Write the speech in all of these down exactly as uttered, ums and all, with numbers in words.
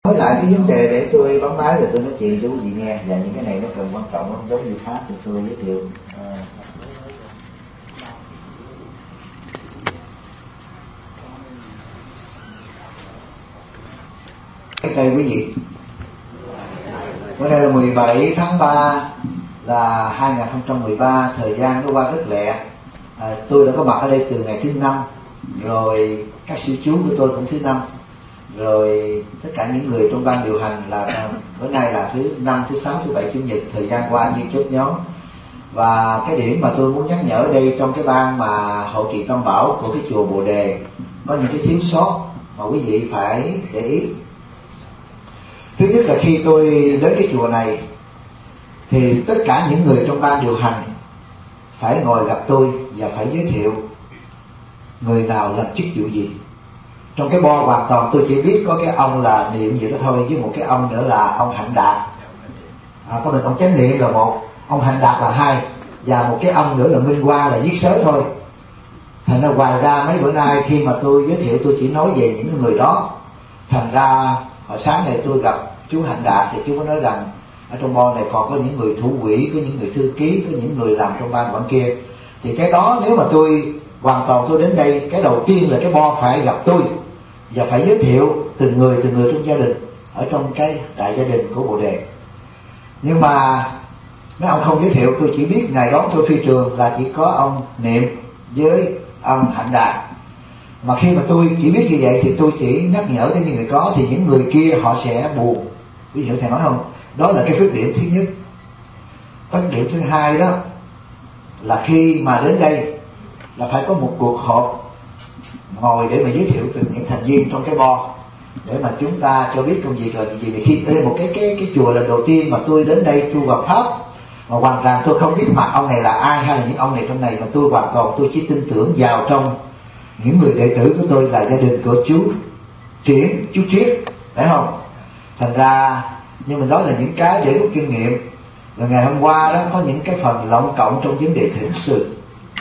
Nói lại cái vấn đề để tôi bấm máy rồi tôi nói chuyện cho quý vị nghe, và những cái này nó cần quan trọng, không giống như pháp thì tôi giới thiệu. À. Đây quý vị, bữa nay là mười bảy tháng ba là hai nghìn không trăm mười ba, thời gian nó qua rất lẹ. À, tôi đã có mặt ở đây từ ngày thứ năm, rồi các sư chú của tôi cũng thứ năm, rồi tất cả những người trong ban điều hành là bữa nay là thứ năm, thứ sáu, thứ bảy, chủ nhật, thời gian qua như chốt nhóm. Và cái điểm mà tôi muốn nhắc nhở ở đây trong cái ban mà hộ trì tam bảo của cái chùa Bồ Đề có những cái thiếu sót mà quý vị phải để ý. Thứ nhất là khi tôi đến cái chùa này thì tất cả những người trong ban điều hành phải ngồi gặp tôi và phải giới thiệu người nào làm chức vụ gì. Trong cái bo hoàn toàn tôi chỉ biết có cái ông là niệm gì đó thôi, với một cái ông nữa là ông Hạnh Đạt. À, có mình ông Chánh Niệm là một, ông Hạnh Đạt là hai, và một cái ông nữa là Minh Quang là viết sớ thôi. Thành ra ngoài ra mấy bữa nay khi mà tôi giới thiệu tôi chỉ nói về những người đó. Thành ra hồi sáng này tôi gặp chú Hạnh Đạt thì chú có nói rằng ở trong bo này còn có những người thủ quỹ, có những người thư ký, có những người làm trong ban quản kia. Thì cái đó nếu mà tôi hoàn toàn tôi đến đây, cái đầu tiên là cái bo phải gặp tôi và phải giới thiệu từng người từng người trong gia đình, ở trong cái đại gia đình của Bồ Đề. Nhưng mà mấy ông không giới thiệu, tôi chỉ biết ngày đó tôi phi trường là chỉ có ông Niệm với ông Hạnh Đạt. Mà khi mà tôi chỉ biết như vậy thì tôi chỉ nhắc nhở tới những người có, thì những người kia họ sẽ buồn. Quý vị hiểu thầy nói không? Đó là cái khuyết điểm thứ nhất. Khuyết điểm thứ hai đó là khi mà đến đây là phải có một cuộc họp ngồi để mà giới thiệu từng những thành viên trong cái bo, để mà chúng ta cho biết công việc là gì. Vì khi đây một cái cái cái chùa lần đầu tiên mà tôi đến đây tu vào pháp, mà hoàn toàn tôi không biết mặt ông này là ai hay là những ông này trong này, mà tôi hoàn toàn tôi chỉ tin tưởng vào trong những người đệ tử của tôi là gia đình của chú Triển, chú Triết, phải không? Thành ra, nhưng mình nói là những cái để rút kinh nghiệm. Rồi ngày hôm qua đó có những cái phần lộng cộng trong vấn đề thỉnh sư.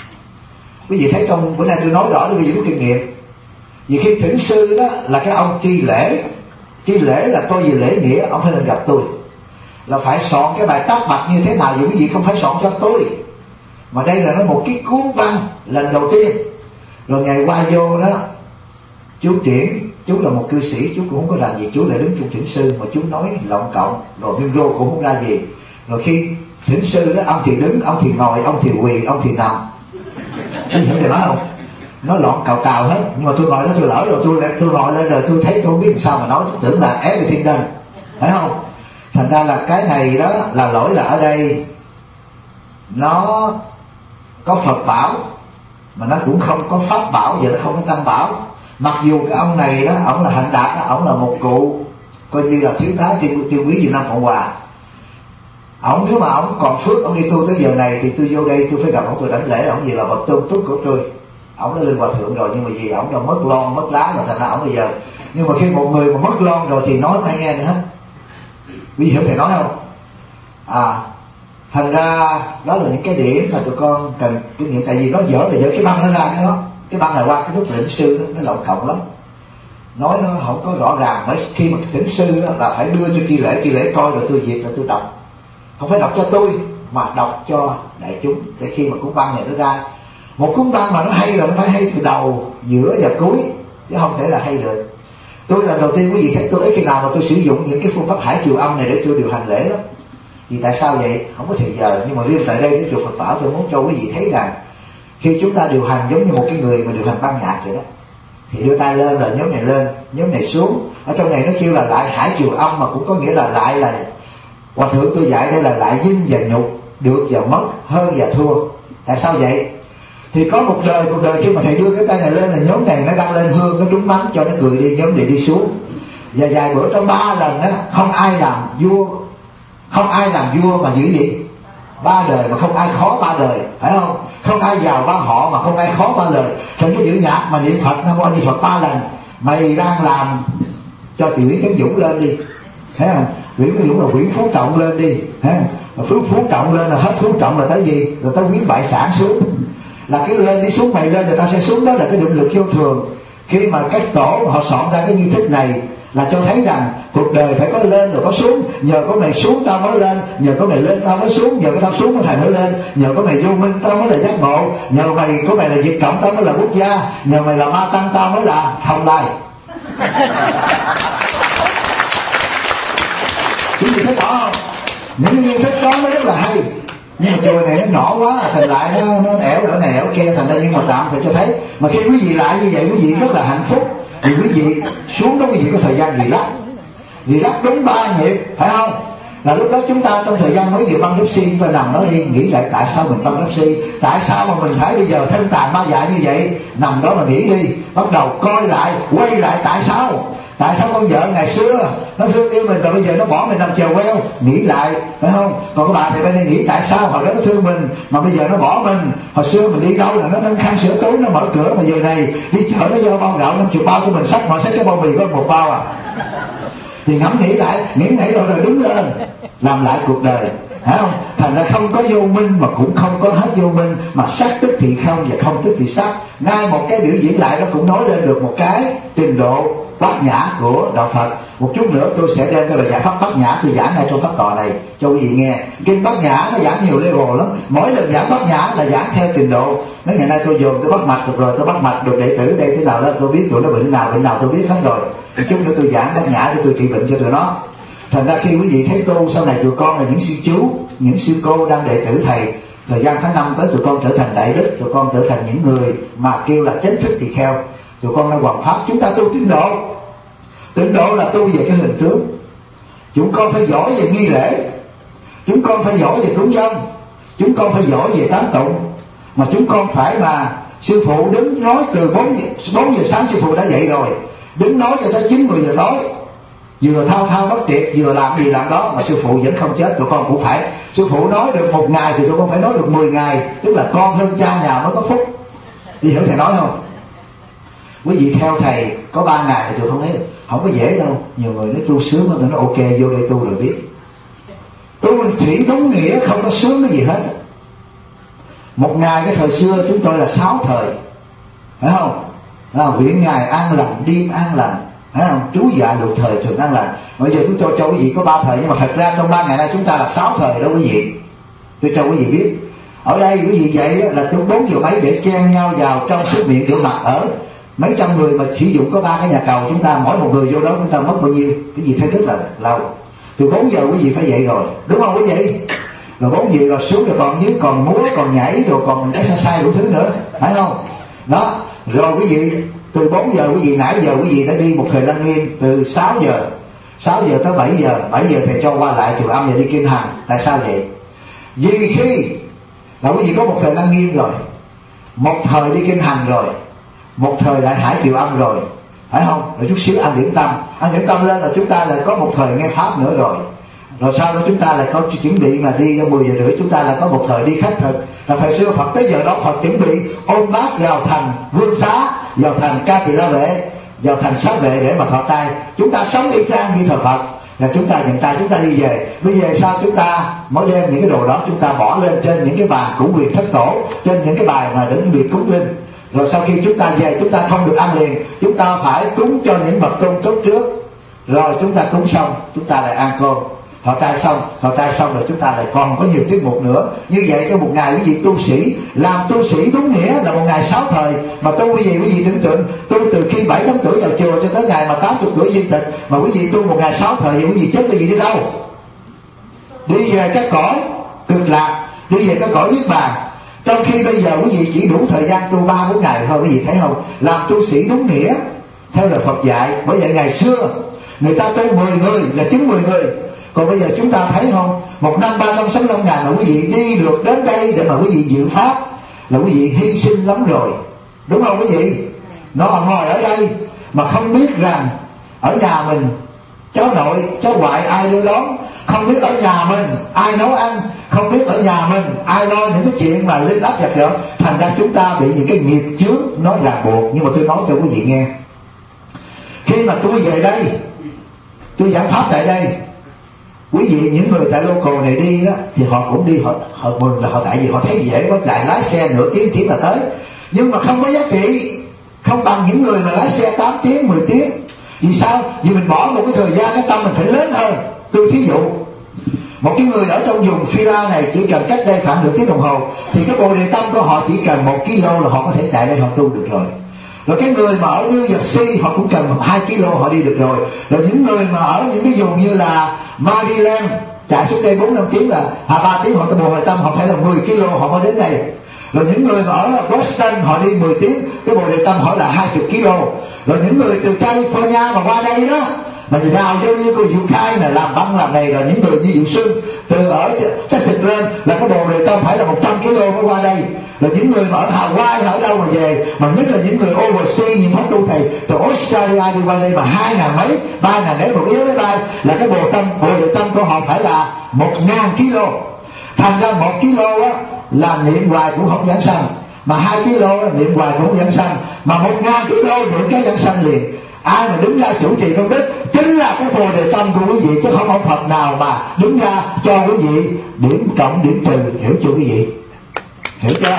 Quý vị thấy trong bữa nay tôi nói rõ để quý vị rút kinh nghiệm. Vì khi thỉnh sư đó là cái ông tri lễ, tri lễ là coi gì lễ nghĩa, ông phải lên gặp tôi, là phải soạn cái bài tác bạch như thế nào. Vì quý vị không phải soạn cho tôi, mà đây là nó một cái cuốn văn lần đầu tiên. Rồi ngày qua vô đó, chú Triển, chú là một cư sĩ, chú cũng không có làm gì, chú lại đứng trong thỉnh sư mà chú nói lộng cộng, rồi viên rô cũng không ra gì. Rồi khi thỉnh sư đó, ông thì đứng, ông thì ngồi, ông thì quỳ, ông thì nằm. Anh hiểu điều đó không? Nó loạn cào cào hết. Nhưng mà tôi ngồi đó tôi lỡ rồi, tôi tôi ngồi lên rồi tôi thấy tôi không biết sao mà nói, tôi tưởng là everything done, phải không? Thành ra là cái này đó là lỗi là ở đây nó có Phật bảo mà nó cũng không có Pháp bảo, vậy nó không có Tăng bảo. Mặc dù cái ông này đó, ổng là Hạnh Đạt đó, ổng là một cụ coi như là thiếu tá tiên tiên quý Việt Nam Cộng Hòa. Ổng nếu mà ổng còn phước, ổng đi tu tới giờ này thì tôi vô đây tôi phải gặp ổng, tôi đánh lễ ổng, gì là bậc tôn túc của tôi. Ổng đã lên hòa thượng rồi, nhưng mà vì ổng đã mất lon mất lá mà thành ra ổng bây giờ. Nhưng mà khi một người mà mất lon rồi thì nói ai nghe nữa hết. Quý vị hiểu thầy nói không? À, thành ra đó là những cái điểm mà tụi con cần kinh nghiệm. Tại vì nó dở là dở cái băng nó ra cái đó, cái băng này qua cái lúc thỉnh sư đó, nó lộn cộng lắm, nói nó không có rõ ràng. Bởi khi mà thỉnh sư đó là phải đưa cho tri lễ, tri lễ coi rồi tôi duyệt rồi tôi đọc, không phải đọc cho tôi mà đọc cho đại chúng. Để khi mà cuốn băng này nó ra, một cuốn băng mà nó hay là nó phải hay từ đầu, giữa và cuối, chứ không thể là hay được. Tôi lần đầu tiên quý vị thấy tôi ấy khi nào mà tôi sử dụng những cái phương pháp hải chiều âm này để tôi điều hành lễ lắm. Vì tại sao vậy? Không có thời giờ. Nhưng mà riêng tại đây cái chùa Phật Bảo tôi muốn cho quý vị thấy rằng khi chúng ta điều hành giống như một cái người mà điều hành ban nhạc vậy đó, thì đưa tay lên là nhóm này lên, nhóm này xuống. Ở trong này nó kêu là lại hải chiều âm, mà cũng có nghĩa là lại là hòa thượng tôi dạy đây là lại dinh và nhục, được và mất, hơn và thua. Tại sao vậy? Thì có một đời một đời khi mà thầy đưa cái tay này lên là nhóm này nó đăng lên hương, nó trúng mắm cho nó cười đi, nhóm này đi xuống. Và vài bữa trong ba lần á, không ai làm vua, không ai làm vua mà giữ gì? Ba đời mà không ai khó ba đời, phải không? Không ai giàu ba họ mà không ai khó ba lời. Thành cái giữ nhạc mà niệm Phật Nam Mô A Di Phật ba lần, mày đang làm cho Tiểu Nguyễn Tấn Dũng lên đi, thấy không? Nguyễn Tấn Dũng là Nguyễn Phú Trọng lên đi, thấy không? Phú Phú Trọng lên là hết Phú Trọng là tới gì? Rồi tới Nguyễn Bại Sản xuống. Là cái lên đi xuống, mày lên người ta sẽ xuống, đó là cái định lực vô thường. Khi mà các tổ họ soạn ra cái nghi thức này là cho thấy rằng cuộc đời phải có lên rồi có xuống. Nhờ có mày xuống tao mới lên, nhờ có mày lên tao mới xuống, nhờ có tao xuống thầy mới lên, nhờ có mày vô minh tao mới là giác ngộ, nhờ mày có mày là Việt Cộng tao mới là quốc gia, nhờ mày là ma tăng tao mới là Hồng Lai. Quý vị thấy rõ không? Những nguyên thức đó nó rất là hay, nhưng mà chùa này nó nhỏ quá, thành lại nó nó ẻo ở này ẻo kia, thành ra nhưng mà tạm thời cho thấy. Mà khi quý vị lại như vậy, quý vị rất là hạnh phúc, vì quý vị xuống đó quý vị có thời gian relax, relax đúng ba nhịp, phải không? Là lúc đó chúng ta trong thời gian mới vừa băng si, chúng ta nằm đó đi nghĩ lại tại sao mình băng si, tại sao mà mình phải bây giờ thân tàn ma dại như vậy, nằm đó mà nghĩ đi, bắt đầu coi lại, quay lại tại sao. Tại sao con vợ ngày xưa nó thương yêu mình rồi bây giờ nó bỏ mình nằm chèo queo, nghĩ lại, phải không? Còn các bạn thì bên đây nghĩ tại sao hồi đó nó thương mình mà bây giờ nó bỏ mình, hồi xưa mình đi đâu là nó nâng khăn sữa túi, nó mở cửa, mà giờ này đi chợ nó giao bao gạo năm chục bao cho mình xách, mà xách cái bao mì có một bao à. Thì ngẫm nghĩ lại, nghĩ nghĩ rồi rồi đứng lên làm lại cuộc đời, phải không? Thành ra không có vô minh mà cũng không có hết vô minh, mà sắc tức thì không và không tức thì sắc. Ngay một cái biểu diễn lại nó cũng nói lên được một cái trình độ bát nhã của đạo Phật. Một chút nữa tôi sẽ đem cái bài giải pháp bát nhã tôi giảng ngay trong pháp tọa này cho quý vị nghe. Kinh bát nhã nó giảng nhiều level lắm, mỗi lần giảng bát nhã là giảng theo trình độ. Mấy ngày nay tôi dồn tôi bắt mạch được rồi, tôi bắt mạch được đệ tử đây thế nào đó tôi biết, tụi nó bệnh nào bệnh nào tôi biết hết rồi. Một chút nữa tôi giảng bát nhã để tôi trị bệnh cho tụi nó. Thành ra khi quý vị thấy tu sau này tụi con là những sư chú, những sư cô đang đệ tử thầy, thời gian tháng năm tới tụi con trở thành đại đức, tụi con trở thành những người mà kêu là chánh thức tỳ kheo, tụi con đang hoàn pháp. Chúng ta tu tịnh độ, tịnh độ là tu về cái hình tướng. Chúng con phải giỏi về nghi lễ, chúng con phải giỏi về cúng dâng, chúng con phải giỏi về tán tụng, mà chúng con phải mà sư phụ đứng nói từ bốn giờ sáng sư phụ đã dậy rồi, đứng nói cho tới chín mười giờ tối, vừa thao thao bất tuyệt, vừa làm gì làm đó, mà sư phụ vẫn không chết. Tụi con cũng phải, sư phụ nói được một ngày thì tụi con phải nói được mười ngày, tức là con hơn cha nhà mới có phúc. Đi hiểu thầy nói không? Quý vị theo thầy có ba ngày thì tụi không thấy không có dễ đâu. Nhiều người nói tu sướng, tụi nó ok vô đây tu rồi biết. Tu chỉ đúng nghĩa không có sướng cái gì hết. Một ngày cái thời xưa chúng tôi là sáu thời, phải không? À, nguyện ngày an lành, đêm an lành, phải không? Trú dạ lục thời thường an lành. Bây giờ chúng tôi cho quý vị có ba thời, nhưng mà thật ra trong ba ngày nay chúng ta là sáu thời đó quý vị. Tôi cho quý vị biết. Ở đây quý vị vậy là chúng bốn giờ mấy để chen nhau vào trong sức miệng rửa mặt ở mấy trăm người mà sử dụng có ba cái nhà cầu, chúng ta mỗi một người vô đó chúng ta mất bao nhiêu? Cái gì thấy rất là lâu. Từ bốn giờ quý vị phải dậy rồi, đúng không quý vị? Rồi bốn giờ rồi xuống rồi còn dưới còn múa còn nhảy rồi còn exercise đủ thứ nữa, phải không? Đó, rồi quý vị từ bốn giờ quý vị nãy giờ quý vị đã đi một thời lăng nghiêm từ sáu giờ sáu giờ tới bảy giờ, bảy giờ thầy cho qua lại chùa Âm và đi kinh hành. Tại sao vậy? Vì khi là quý vị có một thời lăng nghiêm rồi, một thời đi kinh hành rồi, một thời lại hải chùa Âm rồi, phải không? Rồi chút xíu ăn điểm tâm, ăn điểm tâm lên là chúng ta lại có một thời nghe pháp nữa rồi. Rồi sau đó chúng ta lại có chuẩn bị mà đi ra mười giờ rưỡi, chúng ta lại có một thời đi khất thực. Là thời xưa Phật tới giờ đó Phật chuẩn bị ôm bát vào thành Vương Xá, vào thành Ca Tỳ La Vệ, vào thành Xá Vệ để mà thọ trai. Chúng ta sống y chang như thờ Phật, là chúng ta nhận tay chúng ta đi về. Bây giờ sao chúng ta mới đem những cái đồ đó chúng ta bỏ lên trên những cái bàn cúng quyền thất tổ, trên những cái bài mà đến việc cúng linh. Rồi sau khi chúng ta về chúng ta không được ăn liền, chúng ta phải cúng cho những bậc tôn tốt trước. Rồi chúng ta cúng xong chúng ta lại ăn cơm, thọ trai xong, thọ trai xong rồi chúng ta lại còn có nhiều tiết mục nữa. Như vậy trong một ngày quý vị tu sĩ, làm tu sĩ đúng nghĩa là một ngày sáu thời. Mà tu quý vị, quý vị tưởng tượng tu từ khi bảy tám tuổi vào chùa cho tới ngày mà tám mươi tuổi viên tịch, mà quý vị tu một ngày sáu thời thì quý vị chết quý vị đi đâu? Đi về các cõi cực lạc, đi về các cõi niết bàn. Trong khi bây giờ quý vị chỉ đủ thời gian tu ba bốn ngày thôi, quý vị thấy không? Làm tu sĩ đúng nghĩa theo lời Phật dạy. Bởi vậy ngày xưa người ta tu mười người là chín mười người. Còn bây giờ chúng ta thấy không, một năm ba trăm sáu mươi lăm ngàn mà quý vị đi được đến đây để mà quý vị dự pháp là quý vị hy sinh lắm rồi, đúng không quý vị? Nó ngồi ở đây mà không biết rằng ở nhà mình cháu nội cháu ngoại ai đưa đón, không biết ở nhà mình ai nấu ăn, không biết ở nhà mình ai lo những cái chuyện mà linh áp giặt giỏ. Thành ra chúng ta bị những cái nghiệp chướng nó ràng buộc. Nhưng mà tôi nói cho quý vị nghe, khi mà tôi về đây tôi giảng pháp tại đây, quý vị những người tại local này đi đó thì họ cũng đi, họ họ mừng là họ, tại vì họ thấy dễ quá, lại lái xe nửa tiếng tiếng là tới. Nhưng mà không có giá trị, không bằng những người mà lái xe tám tiếng mười tiếng. Vì sao? Vì mình bỏ một cái thời gian cái tâm mình phải lớn hơn. Tôi thí dụ một cái người ở trong vùng Phi-la này chỉ cần cách đây khoảng nửa tiếng đồng hồ thì cái bồ đề tâm của họ chỉ cần một ki lô là họ có thể chạy đây họ tu được rồi. Rồi cái người mà ở New Jersey họ cũng cần hai ki lô họ đi được rồi. Rồi những người mà ở những cái vùng như là Maryland chạy xuống đây bốn năm tiếng là à ba tiếng họ cái bồ đề tâm họ phải là mười ki lô họ mới đến đây. Rồi những người mà ở Boston họ đi mười tiếng cái bồ đề tâm họ là hai mươi ki lô. Rồi những người từ California mà qua đây đó mà rào vô như cô Diệu Khai này làm băng làm này, rồi những người như Diệu Sương từ ở Texas lên là cái bồ đề tâm phải là một trăm ki lô mới qua đây. Rồi những người mà ở Hawaii ở đâu mà về, mà nhất là những người overseas những pháp tu thầy từ Australia đi qua đây mà hai ngàn mấy ba ngàn mấy một yếu máy bay là cái bồ tâm bồ đề tâm của họ phải là một ngàn ki lô. Thành ra một ki lô á là niệm hoài cũng không giảng sanh, mà hai ki lô là niệm hoài cũng không giảng sanh, mà một ngàn ki lô niệm cái giảng sanh liền. Ai mà đứng ra chủ trì công đức chính là cái bồ đề tâm của quý vị, chứ không ông Phật nào mà đứng ra cho quý vị điểm cộng điểm trừ. Hiểu chưa quý vị? Hiểu chưa?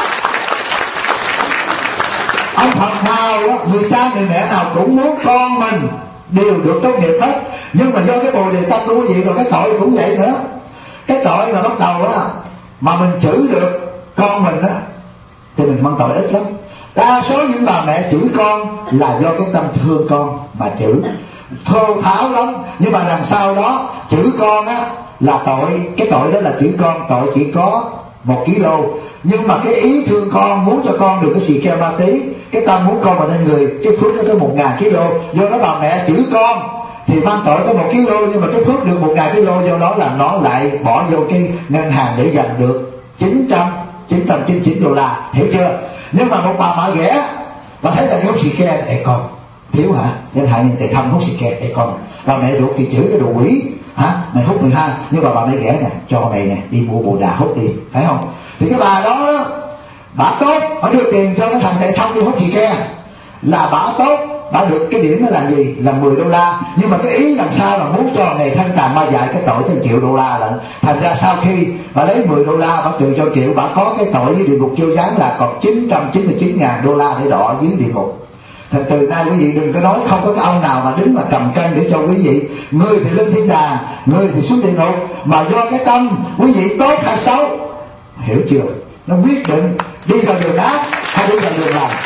Ông Phật nào đó, người cha người mẹ nào cũng muốn con mình đều được tốt nghiệp hết, nhưng mà do cái bồ đề tâm của quý vị rồi cái tội cũng vậy nữa. Cái tội mà bắt đầu á mà mình chửi được con mình á thì mình mang tội ít lắm. Đa số những bà mẹ chửi con là do cái tâm thương con mà chửi thô tháo lắm, nhưng mà lần sau đó chửi con á là tội. Cái tội đó là chửi con, tội chỉ có một ký lô, nhưng mà cái ý thương con muốn cho con được cái xì ke ma tí, cái tâm muốn con mà nên người, cái phước nó tới một ngàn ký lô. Do đó bà mẹ chửi con thì mang tội có một ký lô, nhưng mà cái phước được một ngàn ký lô, do đó là nó lại bỏ vô cái ngân hàng để dành được chín trăm chín mươi chín đô la. Hiểu chưa? Nhưng mà một bà mẹ ghẻ bà thấy là hút xì ke, để con thiếu hả, nên hại nhân tề thăm hút xì ke, để con bà mẹ ruột thì chửi cái đồ quỷ hả, mày hút mười hai, nhưng mà bà mẹ ghẻ nè, cho mày nè đi mua bồ đà hút đi, phải không? Thì cái bà đó, đó bà tốt, bà đưa tiền cho cái thằng tề thông đi hút xì ke là bà tốt, bà được cái điểm đó là gì, là mười đô la, nhưng mà cái ý làm sao là muốn cho này thân tàn ma dại cái tội trên triệu đô la lận. Thành ra sau khi bà lấy mười đô la bà trừ cho triệu, bà có cái tội với địa ngục chiêu giáng là còn chín trăm chín mươi chín ngàn đô la để đọ dưới địa ngục. Thật từ nay quý vị đừng có nói không có cái ông nào mà đứng mà cầm cân để cho quý vị, người thì lên thiên đàng, người thì xuống địa ngục, mà do cái tâm quý vị tốt hay xấu. Hiểu chưa? Nó quyết định đi vào đường ác hay đi vào đường lành.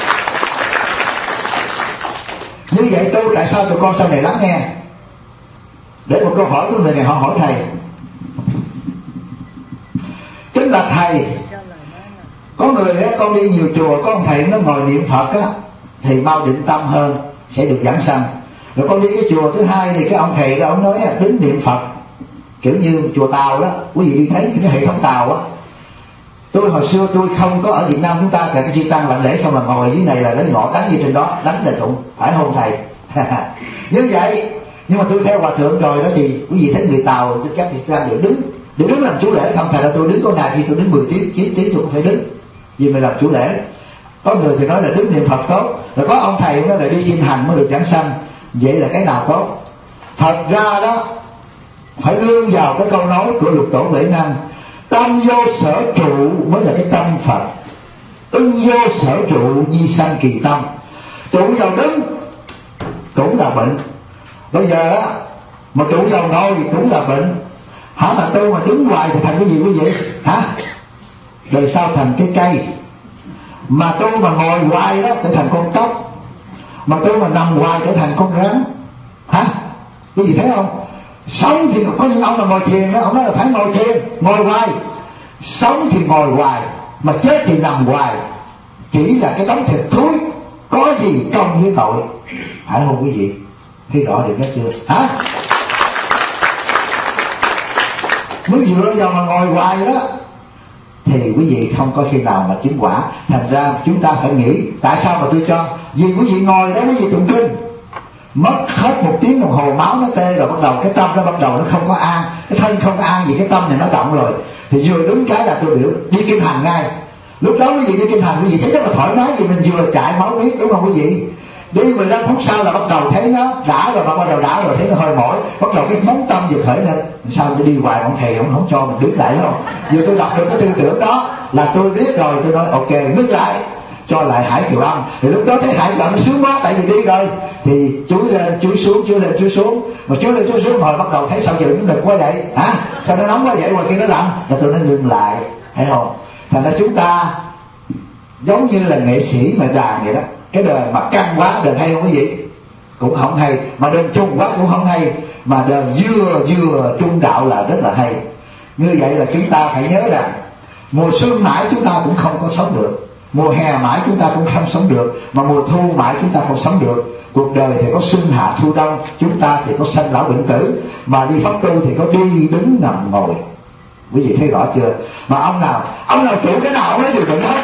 Như vậy tôi tại sao tụi con sau này lắng nghe? Để một câu hỏi của người này họ hỏi thầy. Chính là thầy, có người á, con đi nhiều chùa, có ông thầy nó ngồi niệm Phật á thì mau định tâm hơn, sẽ được giảng sanh. Rồi con đi cái chùa thứ hai thì cái ông thầy đó ông nói đứng niệm Phật kiểu như chùa Tàu đó, quý vị đi thấy cái hệ thống Tàu á. Tôi hồi xưa tôi không có ở Việt Nam chúng ta cái chi tăng lạnh lễ xong là ngồi dưới này là lấy ngọ đánh gì trên đó, đánh là tụng, phải không thầy? Như vậy, nhưng mà tôi theo hòa thượng rồi đó thì quý vị thấy người Tàu chắc thì ra được đứng, để đứng làm chủ lễ không thầy, là tôi đứng có ngày khi tôi đứng mười tiếng, chín tiếng tôi cũng phải đứng, vì mình làm chủ lễ. Có người thì nói là đứng niệm Phật tốt, rồi có ông thầy nói là đi xin hành mới được giảng sanh. Vậy là cái nào tốt? Thật ra đó phải nương vào cái câu nói của Lục Tổ Huệ Năng: tâm vô sở trụ mới là cái tâm Phật, ưng vô sở trụ nhi sanh kỳ tâm. Trụ vào đứng cũng là bệnh. Bây giờ á mà trụ vào ngồi cũng là bệnh. Hả, mà tôi mà đứng hoài thì thành cái gì quý vị? Hả? Đời sau thành cái cây. Mà tôi mà ngồi hoài đó trở thành con cóc, mà tôi mà nằm hoài trở thành con rắn. Hả? Quý vị thấy không? Sống thì có những ông là ngồi thiền đó, ông nói là phải ngồi thiền, ngồi hoài. Sống thì ngồi hoài, mà chết thì nằm hoài. Chỉ là cái đống thịt thúi, có gì công với tội. Phải không quý vị? Thấy rõ được đó chưa? Hả? Mới dựa vào mà ngồi hoài đó thì quý vị không có khi nào mà chứng quả. Thành ra chúng ta phải nghĩ tại sao mà tôi cho, vì quý vị ngồi đó quý vị tụng kinh, mất hết một tiếng đồng hồ máu nó tê rồi, bắt đầu cái tâm nó bắt đầu nó không có an, cái thân không có an, vì cái tâm này nó động rồi. Thì vừa đứng cái là tôi biểu đi kinh hành ngay. Lúc đó quý vị đi kinh hành quý vị thấy rất là thoải mái, vì mình vừa chạy máu huyết, đúng không quý vị? Đi mười lăm phút sau là bắt đầu thấy nó đã rồi, bắt đầu đã rồi thấy nó hơi mỏi, bắt đầu cái móng tâm vừa khởi lên. Sao tôi đi hoài ông thầy ông không cho mình đứng lại, không? Vừa tôi đọc được cái tư tưởng đó là tôi biết rồi, tôi nói ok, đứng lại. cho lại Hải Kiều Âm. Thì lúc đó thấy Hải Kiều Âm sướng quá, tại vì đi rồi thì chú lên chú xuống, chú lên chú xuống, mà chú lên chú xuống rồi bắt đầu thấy sao giờ nó đực quá vậy hả, sao nó nóng quá vậy, ngoài kia nó lạnh, là tôi nó ngừng lại, thấy không? Thành ra chúng ta giống như là nghệ sĩ mà đàn vậy đó, cái đời mà căng quá đời hay không, cái gì cũng không hay, mà đơn trung quá cũng không hay, mà đời vừa vừa trung đạo là rất là hay. Như vậy là chúng ta phải nhớ rằng mùa xuân mãi chúng ta cũng không có sống được, mùa hè mãi chúng ta cũng không sống được, mà mùa thu mãi chúng ta không sống được. Cuộc đời thì có xuân hạ thu đông, chúng ta thì có sanh lão bệnh tử, mà đi pháp tu thì có đi đứng nằm ngồi. Quý vị thấy rõ chưa? Mà ông nào ông nào trụ cái nào ông đó đều bệnh hết,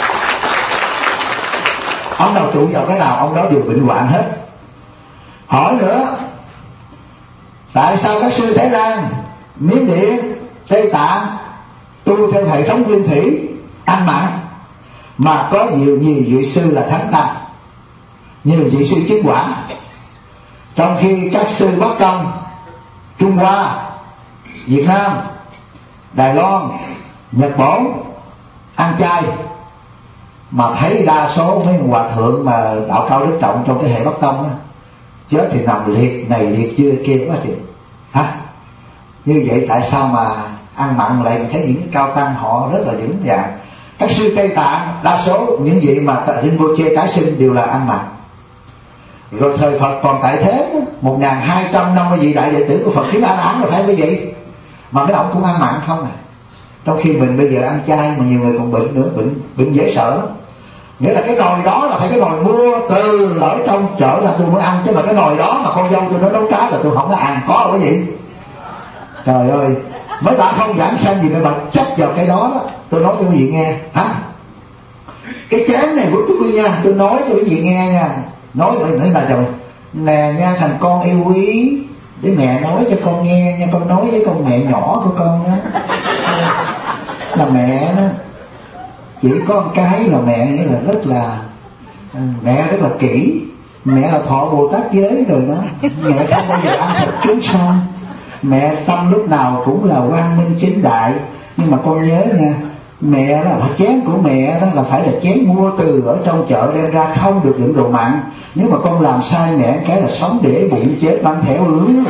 ông nào trụ vào cái nào ông đó đều bệnh hoạn hết. Hỏi nữa, tại sao các sư Thái Lan, Miến Điện, Tây Tạng tu theo hệ thống nguyên thủy ăn mặn, mà có nhiều nhiều vị sư là thánh tăng, nhiều vị sư chứng quả, trong khi các sư Bắc Công, Trung Hoa, Việt Nam, Đài Loan, Nhật Bản ăn chay, mà thấy đa số mấy hòa thượng mà đạo cao đức trọng trong cái hệ Bắc Tông á, chết thì nằm liệt này liệt chưa kia quá chừng hả? Như vậy tại sao mà ăn mặn lại thấy những cao tăng họ rất là vững vàng? Các sư Tây Tạng đa số những vị mà Rinpoche tái sinh đều là ăn mặn. Rồi thời Phật còn tại thế, một nghìn hai trăm năm mươi vị đại đệ tử của Phật chứng A La Hán rồi phải quý vị, mà mấy ông cũng ăn mặn không à. Trong khi mình bây giờ ăn chay mà nhiều người còn bệnh nữa, bệnh bệnh dễ sợ lắm. Nghĩa là cái nồi đó là phải cái nồi mua từ ở trong chợ là tôi mới ăn, chứ mà cái nồi đó mà con dâu tôi nó nấu cá là tôi không có ăn, có đâu quý vị. Trời ơi, mấy bạn không giảng sanh gì mà bạn chấp vào cái đó đó. Tôi nói cho quý vị nghe hả, cái chén này của tôi nha, tôi nói cho quý vị nghe nha, nói với nói là chồng nè nha, thành con yêu quý, để mẹ nói cho con nghe nha, con nói với con mẹ nhỏ của con đó là mẹ đó chỉ có một cái là mẹ nghĩa là rất là mẹ rất là kỹ, mẹ là thọ Bồ Tát giới rồi đó, mẹ không bao giờ ăn thịt chúng sanh, mẹ tâm lúc nào cũng là quang minh chính đại. Nhưng mà con nhớ nha, mẹ là chén của mẹ đó là phải là chén mua từ ở trong chợ đem ra, không được đựng đồ mặn. Nếu mà con làm sai mẹ cái là sống để bụng chết mang theo ứ.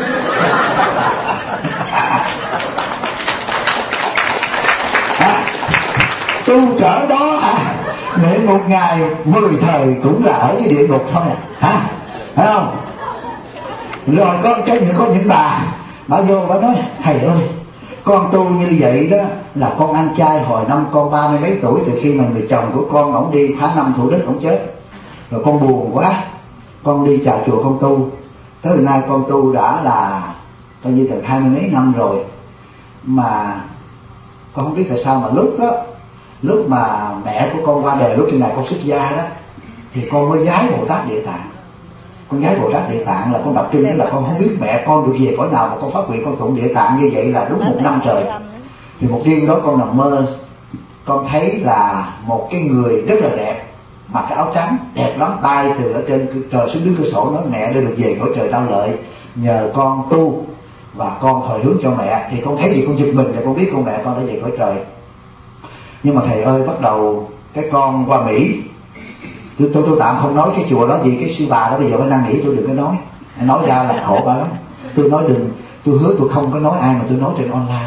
Tu trở đó à, niệm một ngày mười thời cũng là ở cái địa ngục thôi à, hả? Phải không? Rồi có cái những có những bà bà vô bà nói thầy ơi, con tu như vậy đó là con ăn chay hồi năm con ba mươi mấy tuổi, từ khi mà người chồng của con ổng đi phá năm Thủ Đức ổng chết, rồi con buồn quá, con đi chào chùa con tu, tới hôm nay con tu đã là coi như từ hai mươi mấy năm rồi, mà con không biết tại sao mà lúc đó lúc mà mẹ của con qua đời, lúc trên này con xuất gia đó, thì con mới giái Bồ Tát Địa Tạng. Con giái Bồ Tát Địa Tạng là con đọc kinh, là con không biết mẹ con được về cõi nào mà con phát nguyện con tụng Địa Tạng như vậy là đúng một năm trời. Thì một đêm đó con nằm mơ, con thấy là một cái người rất là đẹp, mặc cái áo trắng đẹp lắm, bay từ ở trên trời xuống dưới cửa sổ, nói mẹ đã được về cõi trời Đau Lợi, nhờ con tu và con hồi hướng cho mẹ. Thì con thấy gì con giật mình, thì con biết con mẹ con đã về cõi trời. Nhưng mà thầy ơi, bắt đầu cái con qua Mỹ, tôi tôi, tôi tạm không nói cái chùa đó gì, cái sư bà đó bây giờ mới năn nỉ tôi đừng có nói, nói ra là khổ bà lắm. Tôi nói đừng, tôi hứa tôi không có nói ai, mà tôi nói trên online.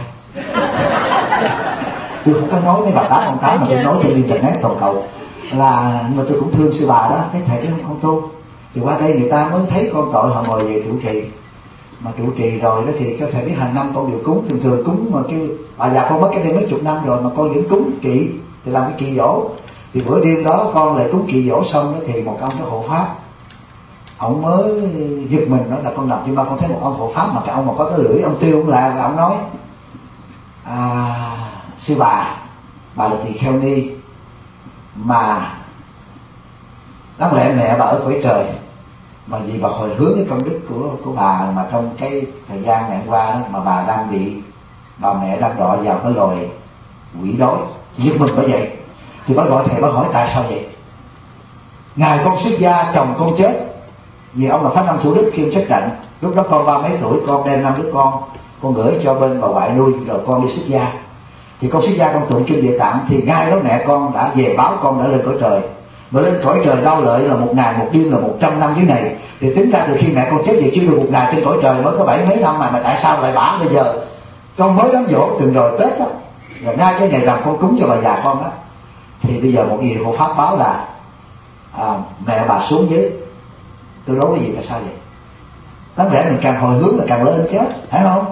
Tôi không có nói với bà tám ông tám, mà tôi nói trên internet toàn cầu. Là nhưng mà tôi cũng thương sư bà đó, cái thầy cái không tu, thì qua đây người ta mới thấy con tội, họ ngồi về trụ trì. Mà trụ trì rồi đó thì có thể biết hàng năm con đều cúng, thường thường cúng mà cái bà già con mất cái đây mấy chục năm rồi mà con vẫn cúng kỵ, thì làm cái kỳ dỗ. Thì bữa đêm đó con lại cúng kỳ dỗ xong đó, thì một ông đó hộ pháp, ông mới giật mình, đó là con nằm trên ba con thấy một ông hộ pháp mà cái ông mà có cái lưỡi ông tiêu ông là, và ông nói à, sư bà bà là tỳ kheo ni mà đáng lẽ mẹ bà ở cõi trời, mà vì bà hồi hướng cái công đức của của bà, mà trong cái thời gian ngày qua đó mà bà đang bị bà mẹ đang đọa vào cái loài quỷ đói, giết mình bởi vậy. Thì bác gọi thầy, bác hỏi tại sao vậy? Ngày con xuất gia chồng con chết, vì ông là Pháp Năng Thủ Đức khi ông chết trận, lúc đó con ba mấy tuổi, con đem năm đứa con con gửi cho bên bà ngoại nuôi, rồi con đi xuất gia. Thì con xuất gia con tụng kinh Địa Tạng, thì ngay đó mẹ con đã về báo con đã lên cõi trời. mà lên cõi trời đau lợi là một ngày một đêm là một trăm năm dưới này, thì tính ra từ khi mẹ con chết thì chưa được một ngày trên cõi trời, mới có bảy mấy năm mà, mà tại sao lại bảo bây giờ con mới đám dỗ từng rồi Tết đó, rồi ngay cái ngày làm con cúng cho bà già con đó, thì bây giờ một gì hộ pháp báo là à, mẹ bà xuống dưới. Tôi nói cái gì tại sao vậy? Đáng lẽ mình càng hồi hướng là càng lên chết, phải không?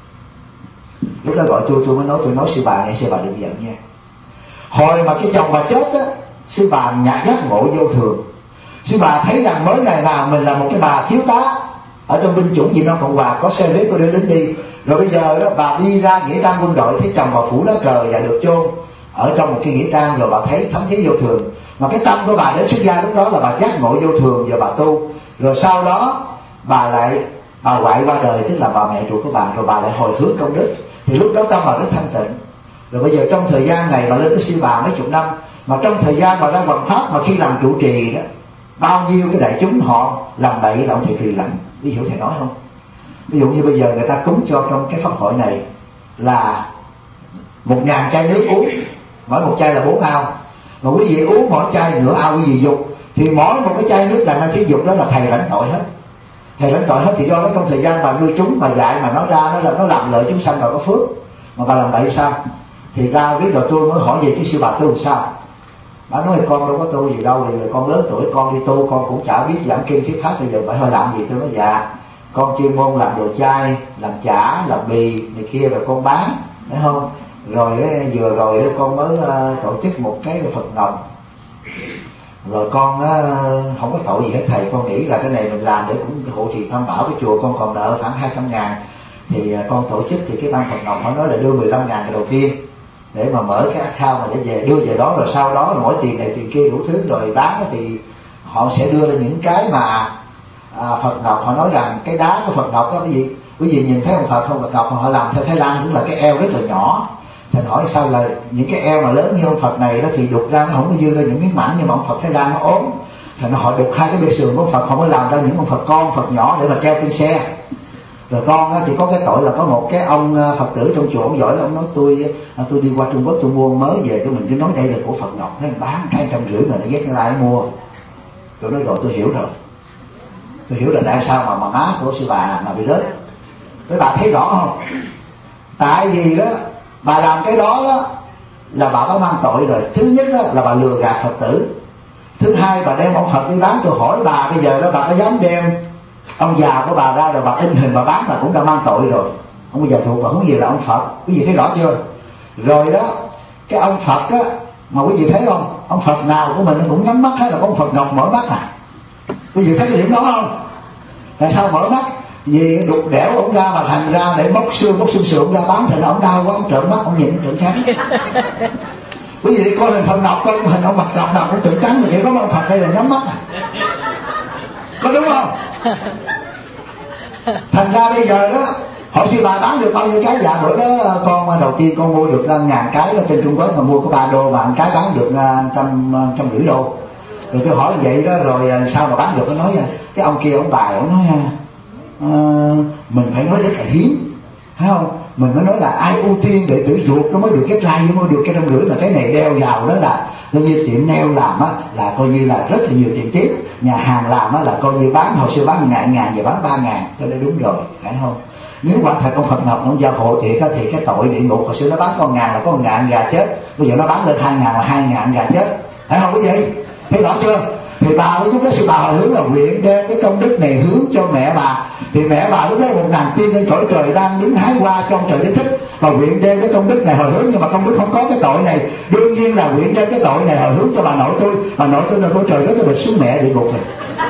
Lúc đó gọi tôi tôi mới nói tôi nói sư bà nghe, sư bà đừng giận nha. Hồi mà cái chồng bà chết á, sư bà nhạc giác ngộ vô thường. Sư bà thấy rằng mới ngày nào mình là một cái bà thiếu tá ở trong binh chủng Việt Nam Cộng Hòa, có xe buýt có đưa lính đi, rồi bây giờ đó bà đi ra nghĩa trang quân đội thấy chồng bà phủ lá cờ và được chôn ở trong một cái nghĩa trang, rồi bà thấy thấm thía vô thường. Mà cái tâm của bà đến xuất gia lúc đó là bà giác ngộ vô thường và bà tu, rồi sau đó bà lại bà ngoại qua đời, tức là bà mẹ ruột của bà, rồi bà lại hồi hướng công đức, thì lúc đó tâm bà rất thanh tịnh. Rồi bây giờ trong thời gian này bà lên tới sư bà mấy chục năm, mà trong thời gian bà ra hoằng pháp mà khi làm trụ trì đó, bao nhiêu cái đại chúng họ làm bậy là ông thầy truyền lãnh. Ví dụ thầy nói không? Ví dụ như bây giờ người ta cúng cho trong cái pháp hội này là một ngàn chai nước uống, mỗi một chai là bốn ao, mà quý vị uống mỗi chai nửa ao quý vị dục, thì mỗi một cái chai nước làm năng khí dục đó là thầy lãnh tội hết. Thầy lãnh tội hết thì do đó trong thời gian bà nuôi chúng bà dạy mà nó ra nó là nó làm lợi chúng sanh rồi có phước, mà bà làm bậy sao? Thì ra biết rồi tôi mới hỏi về cái sư bà tu làm sao. Bà nói con đâu có tu gì đâu, rồi con lớn tuổi con đi tu con cũng chả biết giảng kinh thuyết pháp, bây giờ phải hơi làm gì? Tôi nói dạ con chuyên môn làm đồ chai, làm chả, làm bì này kia rồi con bán, phải không? Rồi vừa rồi con mới uh, tổ chức một cái Phật ngọc, rồi con uh, không có tội gì hết thầy, con nghĩ là cái này mình làm để cũng hộ trì tam bảo cái chùa, con còn nợ khoảng hai trăm ngàn, thì uh, con tổ chức thì cái ban Phật ngọc họ nói là đưa mười lăm ngàn cái đầu tiên để mà mở cái account mà để về đưa về đó, rồi sau đó mỗi tiền này tiền kia đủ thứ rồi bán thì họ sẽ đưa ra những cái mà à, Phật ngọc. Họ nói rằng cái đá của Phật ngọc đó quý vị quý vị nhìn thấy ông Phật không Phật ngọc họ làm theo Thái Lan, tức là cái eo rất là nhỏ. Thầy hỏi sao là những cái eo mà lớn như ông Phật này đó thì đục ra nó không có dư ra những miếng mảnh, nhưng mà ông Phật Thái Lan nó ốm, thì nó họ đục hai cái bê sườn của Phật, họ mới làm ra những ông Phật con Phật nhỏ để mà treo trên xe. Rồi con á, thì có cái tội là có một cái ông Phật tử trong chùa, ông giỏi lắm, ông nói tôi tôi đi qua Trung Quốc tôi mua mới về, tôi mình cứ nói đây là của Phật ngọc, nó bán hai trăm rưỡi mà nó ghét cái lai mua. Tôi nói rồi tôi hiểu rồi, tôi hiểu là tại sao mà mà má của sư bà mà bị rớt. Các bạn thấy rõ không? Tại vì đó bà làm cái đó đó là bà có mang tội rồi. Thứ nhất đó là bà lừa gạt Phật tử, thứ hai bà đem ông Phật đi bán. Tôi hỏi bà bây giờ đó bà có dám đem ông già của bà ra rồi bà in hình bà bán, bà cũng đã mang tội rồi. Ông già thuộc bà không gì là ông Phật, quý vị thấy rõ chưa? Rồi đó cái ông Phật á mà quý vị thấy không, ông Phật nào của mình nó cũng nhắm mắt hết, là có ông Phật ngọc mở mắt à. Quý vị thấy cái điểm đó không? Tại sao mở mắt? Vì đục đẽo ông ra mà thành ra để móc xương móc xương sườn ra bán, thành ra ông đau quá ông trợn mắt ông nhìn trợn trắng. Quý vị coi hình Phật ngọc, coi hình ông mặt ngọc nào cũng trợn trắng, mà chỉ có ông Phật đây là nhắm mắt à. Có đúng không? Thành ra bây giờ đó hỏi sư bà bán được bao nhiêu cái? Dạ bữa đó con đầu tiên con mua được ngàn cái ở trên Trung Quốc, mà mua có ba đô, mà một cái bán được trăm trăm rưỡi đô. Rồi tôi hỏi vậy đó, rồi sao mà bán được? Nó nói cái ông kia ông bài ông nói à, mình phải nói rất là hiếm, thấy không? Mình mới nói là ai ưu tiên đệ tử ruột nó mới được cái like, mới được cái trăm rưỡi, mà cái này đeo vào đó là coi như tiệm nail làm á là coi như là rất là nhiều tiền tiếp, nhà hàng làm á là coi như bán hồi xưa bán ngàn ngàn giờ bán ba ngàn, cho nên đúng rồi, phải không? Nếu quả thật ông Phật ngọc ông giao hộ thiệt thì cái tội địa ngục hồi xưa nó bán con ngàn là có ngàn gà chết, bây giờ nó bán lên hai ngàn là hai ngàn gà chết, phải không quý vị? Thấy rõ chưa? Thì bà với lúc đó sư bà hướng là nguyện đem cái công đức này hướng cho mẹ bà, thì mẹ bà lúc đó một nàng tiên lên cõi trời đang đứng hái hoa trong trời đế thích, và nguyện đem cái công đức này hồi hướng, nhưng mà công đức không có cái tội này, đương nhiên là nguyện đem cái tội này hồi hướng cho bà nội tôi. Bà nội tôi là cõi trời rất là bịch xuống mẹ địa ngục rồi.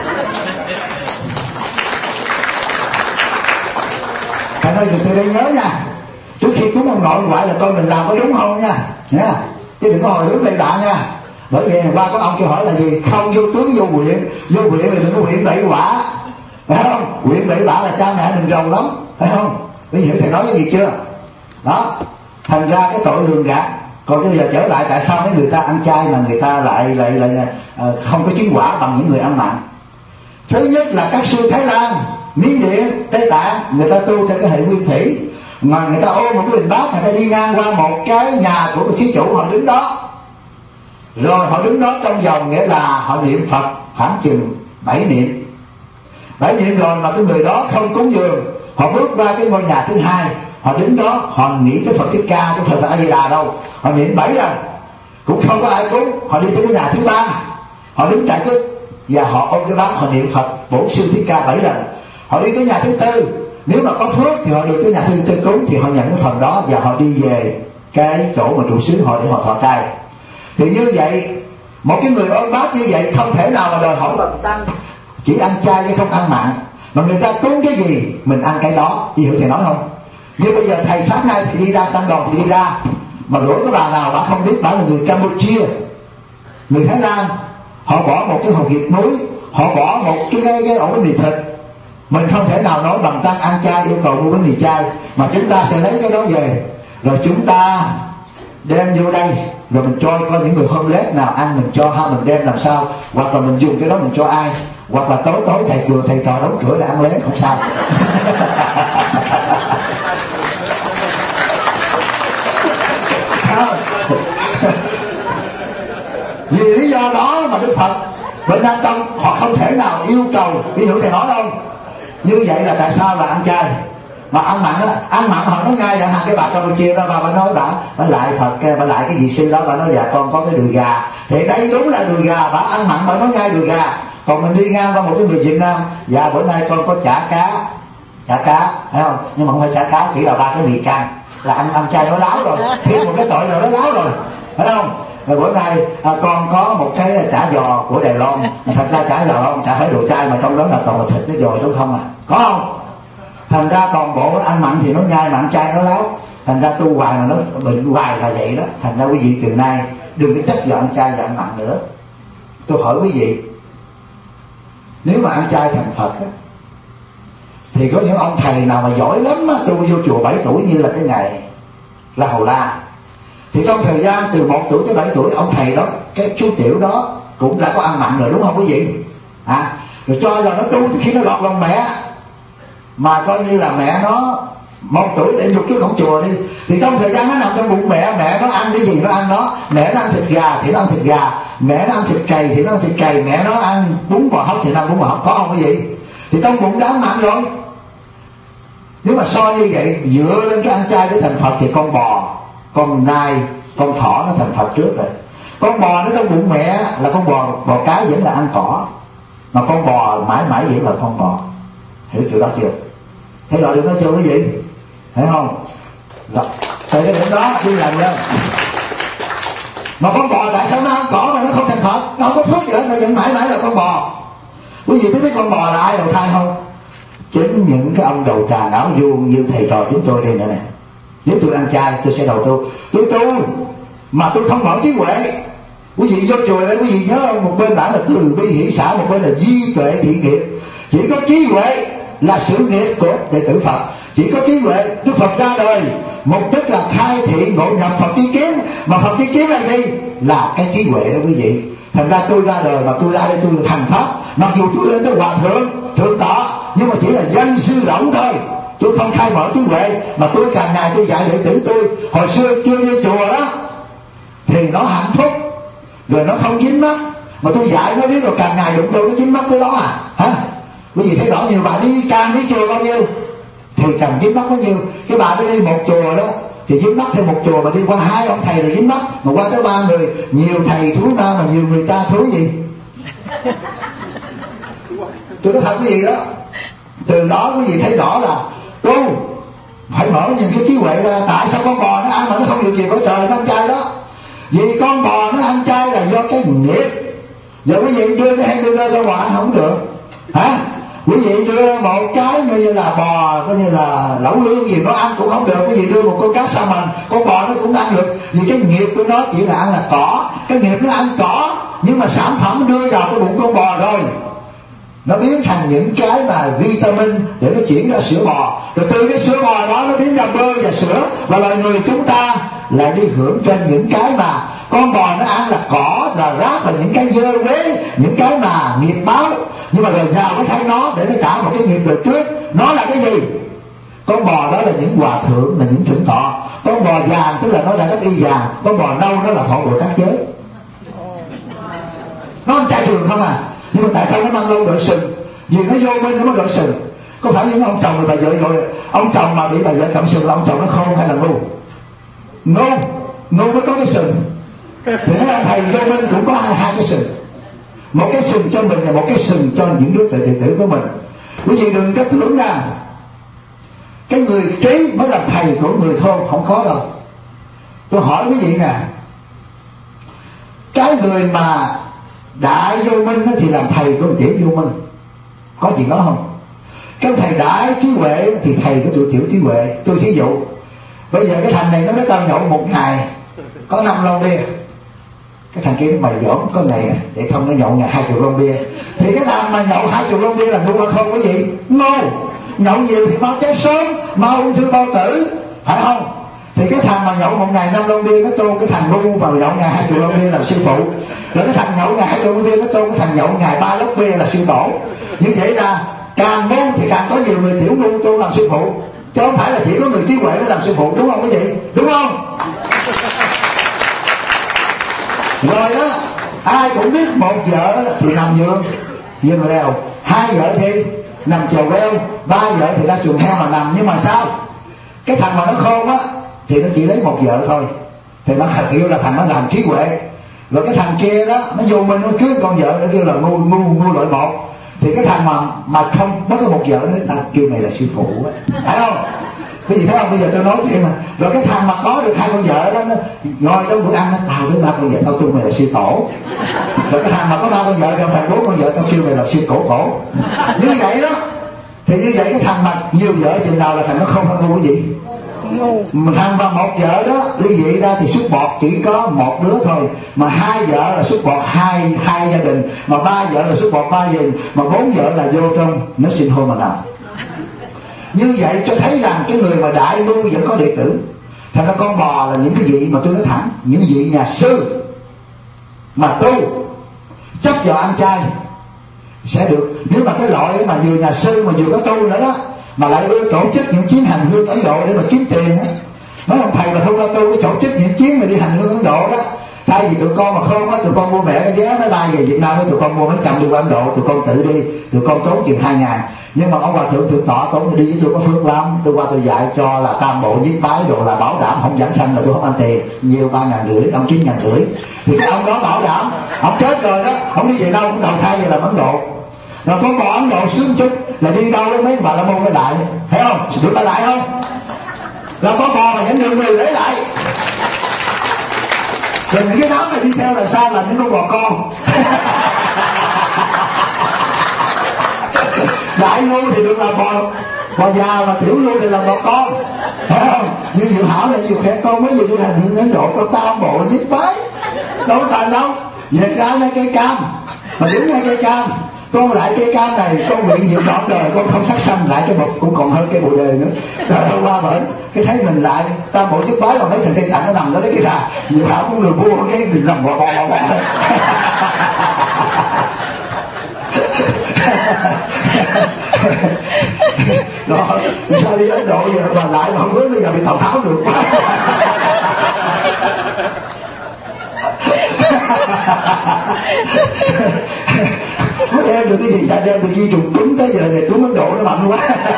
Thành ơi tôi đây nhớ nha, trước khi cúng ông nội ngoại là coi mình làm có đúng không nha, nha, chứ đừng có hồi hướng bậy bạ nha. Bởi vì ba có ông kia hỏi là gì? Không vô tướng vô nguyện, vô nguyện thì đừng có nguyện bậy quả, phải không? Nguyện bậy quả là cha mẹ mình rầu lắm, phải không? Bây giờ thầy nói cái gì chưa? Đó, thành ra cái tội lường gạt. Còn bây giờ trở lại tại sao mấy người ta ăn chay mà người ta lại lại lại uh, không có chứng quả bằng những người ăn mặn? Thứ nhất là các sư Thái Lan, Miến Điện, Tây Tạng, người ta tu theo cái hệ nguyên thủy, mà người ta ôm một cái bình bát, người ta đi ngang qua một cái nhà của một thí chủ họ đứng đó, Rồi họ đứng đó trong vòng, nghĩa là họ niệm Phật khoảng chừng bảy niệm. Bảy niệm rồi mà cái người đó không cúng dường, họ bước qua cái ngôi nhà thứ hai, họ đứng đó họ nghĩ tới Phật Thích Ca, cái Phật A Di Đà đâu, họ niệm bảy lần cũng không có ai cúng. Họ đi tới cái nhà thứ ba, họ đứng chạy cứ và họ ôm cái bát họ niệm Phật Bổn Sư Thích Ca bảy lần. Họ đi tới nhà thứ tư, nếu mà có phước thì họ được tới nhà thứ tư cúng thì họ nhận cái phần đó và họ đi về cái chỗ mà trụ xứ họ để họ thọ trai. Thì như vậy một cái người ôm bát như vậy không thể nào mà đòi hỏi bần tăng chỉ ăn chay chứ không ăn mặn, mà người ta cúng cái gì mình ăn cái đó. Chị hiểu thầy nói không? Như bây giờ thầy sáng nay thì đi ra tăng đoàn thì đi ra, mà đuổi cái bà nào bà không biết bà là người Campuchia, người Thái Lan, họ bỏ một cái hột vịt muối, họ bỏ một cái cái, cái ổ bánh mì thịt. Mình không thể nào nói bằng tăng ăn chay yêu cầu mua bánh mì chay, mà chúng ta sẽ lấy cái đó về rồi chúng ta đem vô đây, rồi mình cho coi những người homeless nào ăn mình cho, ha mình đem làm sao, hoặc là mình dùng cái đó mình cho ai, hoặc là tối tối thầy chùa thầy trò đóng cửa để ăn lén không sao. Vì lý do đó mà Đức Phật Bên Nam Tông họ không thể nào yêu cầu, ví dụ thầy nói không, như vậy là tại sao là ăn chay mà ăn mặn á, ăn mặn họ nói ngay chẳng hạn cái bà Campuchia đó, bà bà nói bà bà lại Phật, bà lại cái vị sư đó, bà nói dạ con có cái đùi gà, thì đây đúng là đùi gà, bà ăn mặn bà nói ngay đùi gà. Còn mình đi ngang qua một cái người Việt Nam, dạ bữa nay con có chả cá, chả cá, thấy không, nhưng mà không phải chả cá, chỉ là ba cái mì canh, là ăn ăn chay nó láo rồi, thêm một cái tội rồi nó láo rồi, phải không? Rồi bữa nay à, con có một cái chả giò của Đài Loan, thật ra chả giò không, chả phải đồ chay mà trong đó là toàn là thịt với dồi đúng không à, có không? Thành ra toàn bộ ăn mặn thì nó nhai, mặn chay nó láo, thành ra tu hoài mà nó bệnh hoài là vậy đó. Thành ra quý vị từ nay đừng có chấp vào ăn chay và ăn mặn nữa. Tôi hỏi quý vị, nếu mà ăn chay thành Phật á, thì có những ông thầy nào mà giỏi lắm á, tu vô chùa bảy tuổi như là cái ngày La Hầu La, thì trong thời gian từ một tuổi tới bảy tuổi, ông thầy đó, cái chú tiểu đó cũng đã có ăn mặn rồi đúng không quý vị? À, rồi cho là nó tu khi nó lọt lòng mẹ, mà coi như là mẹ nó một tuổi để dục trước cổng chùa đi, thì trong thời gian nó nằm trong bụng mẹ, mẹ nó ăn cái gì nó ăn đó, mẹ nó ăn thịt gà thì nó ăn thịt gà, mẹ nó ăn thịt cầy thì nó ăn thịt cầy, mẹ nó ăn bún bò hấp thì nó ăn bún bò hấp, có không quý vị? Thì trong bụng đã ăn mặn rồi. Nếu mà so như vậy dựa lên cái ăn chay để thành Phật thì con bò, con nai, con thỏ nó thành Phật trước rồi. Con bò nó trong bụng mẹ là con bò, bò cái vẫn là ăn cỏ, mà con bò mãi mãi vẫn là con bò. Hiểu chuyện đó chưa? Thấy rõ được đó chưa quý vị? Thấy không? Rồi, từ cái điểm đó đi làm lên. Mà con bò tại sao nó ăn cỏ mà nó không thành Phật? Nó không có phước gì hết, nó vẫn mãi mãi là con bò. Quý vị biết con bò là ai đầu thai không? Chính những cái ông đầu trà áo vuông như thầy trò chúng tôi đây nữa nè. Nếu tôi ăn chay tôi sẽ đầu tu, tôi tu mà tôi không mở trí huệ. Quý vị vô chùa đây quý vị nhớ không? Một bên bản là từ bi hỷ xả, một bên là duy tuệ thị nghiệp. Chỉ có trí huệ là sự nghiệp của đệ tử Phật. Chỉ có trí huệ, Đức Phật ra đời mục đích là khai thị ngộ nhập Phật tri kiến. Mà Phật tri kiến là gì? Là cái trí huệ đó quý vị. Thành ra tôi ra đời mà tôi ra đây tôi được hành pháp, mặc dù tôi lên tới hòa thượng thượng tọa, nhưng mà chỉ là danh sư rỗng thôi, tôi không khai mở trí huệ. Mà tôi càng ngày tôi dạy đệ tử tôi, hồi xưa chưa vô chùa đó thì nó hạnh phúc rồi nó không dính mắc, mà tôi dạy nó biết rồi càng ngày đụng đâu nó dính mắc tới đó à hả? Quý vị thấy rõ nhiều bà đi càng đi chùa bao nhiêu thì càng dính mắc bao nhiêu. Cái bà đi đi một chùa đó thì dính mắc thêm một chùa, mà đi qua hai ông thầy là dính mắc, mà qua tới ba người, nhiều thầy thú ta mà nhiều người ta thú gì. Tôi nói thật cái gì đó. Từ đó quý vị thấy rõ là tu phải mở nhìn cái trí huệ ra. Tại sao con bò nó ăn mà nó không được gì của trời nó ăn chay đó? Vì con bò nó ăn chay là do cái nghiệp. Giờ quý vị đưa cái hamburger ra ngoài không được hả? Quý vị đưa một cái như là bò, coi như là lẩu lương gì nó ăn cũng không được. Quý vị đưa một con cá salmon, con bò nó cũng ăn được. Vì cái nghiệp của nó chỉ là ăn là cỏ. Cái nghiệp nó ăn cỏ, nhưng mà sản phẩm đưa vào cái bụng con bò rồi nó biến thành những cái mà vitamin để nó chuyển ra sữa bò, rồi từ cái sữa bò đó nó biến ra bơ và sữa, và loài người chúng ta lại đi hưởng trên những cái mà con bò nó ăn là cỏ, là rác, là những cái dơ quế, những cái mà nghiệp báo. Nhưng mà rồi giàu mới thấy nó để nó trả một cái nghiệp đời trước. Nó là cái gì? Con bò đó là những hòa thượng, là những thượng tọa. Con bò vàng tức là nó là đất y vàng, con bò nâu đó là thọ Bồ Tát giới. nó ăn chay trường không à, nhưng mà tại sao nó mang lâu đội sừng? Vì nó vô minh nó mới đội sừng. Có phải những ông chồng mà bà vợ rồi ông chồng mà bị bà vợ cầm sừng là ông chồng nó khôn hay là ngu? Ngu, ngu mới có cái sừng. Thì nói ông thầy vô minh cũng có hai, hai cái sừng, một cái sừng cho mình và một cái sừng cho những đứa đệ tử của mình. Quý vị đừng có tưởng rằng cái người trí mới là thầy của người thôn, không có đâu. Tôi hỏi quý vị nè, cái người mà đại vô minh thì làm thầy của tiểu vô minh, có chuyện đó không? Cái thầy đại trí huệ thì thầy của tụi tiểu trí huệ. Tôi thí dụ bây giờ cái thằng này nó mới tao nhậu một ngày có năm lon bia, cái thằng kia mày dỗm có ngày để không nó nhậu ngày hai chục lon bia, thì cái thằng mà nhậu hai chục lon bia là ngu hay không quý vị? Ngu. Nhậu nhiều thì mau chết sớm, mau ung thư bao tử, phải không? Thì cái thằng mà nhậu một ngày năm lon bia nó tôn cái thằng ngu vào nhậu ngày hai chục lon bia làm sư phụ, rồi cái thằng nhậu ngày hai chục lon bia nó tôn cái thằng nhậu ngày ba lốc bia là sư tổ. Như vậy là càng ngu thì càng có nhiều người tiểu ngu tôn làm sư phụ, chứ không phải là chỉ có người trí huệ mới làm sư phụ, đúng không quý vị? Đúng không? Rồi đó, ai cũng biết một vợ thì nằm giường giường lèo, hai vợ thì nằm chèo leo, ba vợ thì ra chuồng heo mà nằm. Nhưng mà sao? Cái thằng mà nó khôn á thì nó chỉ lấy một vợ thôi, thì nó kêu là thằng nó làm trí huệ. Rồi cái thằng kia đó nó vô minh nó cưới con vợ, nó kêu là ngu ngu ngu loại một. Thì cái thằng mà mà không có một vợ nữa ta kêu mày là sư phụ á, phải không? Cái gì thấy không? Bây giờ tôi nói chuyện mà. Rồi cái thằng mà có được hai con vợ đó nó ngồi trong bữa ăn nó tao với ba con vợ tao kêu mày là sư tổ. Rồi cái thằng mà có ba con vợ trong thằng bốn con vợ tao kêu mày là sư cổ cổ. Như vậy đó. Thì như vậy cái thằng mà nhiều vợ chừng nào là thằng nó không hơn ngu cái gì? Thằng mà một vợ đó ly dị ra thì xuất bọt chỉ có một đứa thôi, mà hai vợ là xuất bọt hai hai gia đình, mà ba vợ là xuất bọt ba gia đình, mà bốn vợ là vô trong nó sinh hôn mà nằm. Như vậy cho thấy rằng cái người mà đại ngu vẫn có đệ tử. Thật ra con bò là những cái vị mà tôi nói thẳng, những vị nhà sư mà tu chấp vào ăn chay sẽ được. Nếu mà cái loại mà vừa nhà sư mà vừa có tu nữa đó, mà lại ưa tổ chức những chuyến hành hương Ấn Độ để mà kiếm tiền á, mấy ông thầy mà không ra tu cái tổ chức những chuyến mà đi hành hương Ấn Độ đó, thay vì tụi con mà không á, tụi con mua mẹ cái vé máy bay về Việt Nam với tụi con mua mấy trăm đi qua Ấn Độ, tụi con tự đi, tụi con tốn chừng hai ngàn. Nhưng mà ông hòa thượng thượng tọa tốn đi với tôi có phước lắm, tôi qua tôi dạy cho là tam bộ nhiếp bái độ là bảo đảm không giảng sanh là tôi không ăn tiền, nhiều ba ngàn rưỡi, ông chín ngàn rưỡi. Thì cái ông đó bảo đảm, ông chết rồi đó, ông đi về đâu cũng đầu thai về làm Ấn Độ. Rồi con bò Ấn Độ sướng chút là đi đâu với mấy bà la môn cái đại, thấy không? Được ta đại không? Là con bò mà vẫn được người lấy lại. Rồi những cái đám này đi theo là sao? Là những con bò con. Đại ngu thì được làm bò bò già, mà tiểu ngu thì làm bò con, phải không? Như Diệu Hảo này Diệu Khẽ con mới vừa đi hành hương Ấn Độ con tam bộ nhiếp bái đâu có thành đâu. Về ra ngay cây cam mà đứng ngay cây cam, con lại cây cam này con nguyện nhiều trọn đời con không sát sanh, lại cái bột cũng còn hơn cây bồ đề nữa. Rồi đâu qua bển cái thấy mình lại tam bộ nhất bái còn lấy thành cây cạnh nó nằm đó lấy cái ra Diệu Hảo cũng lừa vua cái mình nằm bò bò bò bò. Rồi sao đi Ấn Độ giờ mà lại mà không biết bây giờ bị Tào Tháo được quá. Có đem được cái gì đã đem được di trùng cứng tới giờ này trúng Ấn Độ nó mạnh quá.